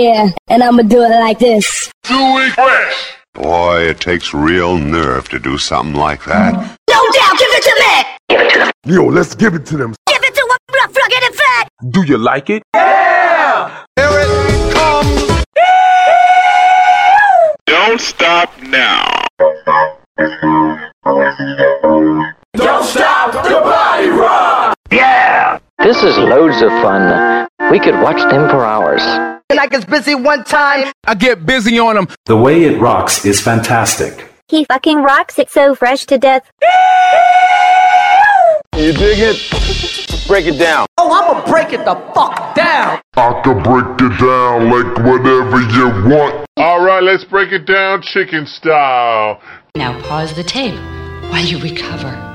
Yeah, and I'ma do it like this. Do it fresh. Boy, it takes real nerve to do something like that. No doubt, give it to me! Give it to them. Yo, let's give it to them. Give it to them, rough, rugged, and fat! Do you like it? Yeah! Here it comes. Don't stop now. Don't stop the body rock. Yeah! This is loads of fun. We could watch them for hours. And I gets busy one time, I get busy on them. The way it rocks is fantastic. He fucking rocks it so fresh to death. You dig it? Break it down. oh, I'ma break it the fuck down. I can break it down like whatever you want. All right, let's break it down chicken style. Now pause the tape while you recover.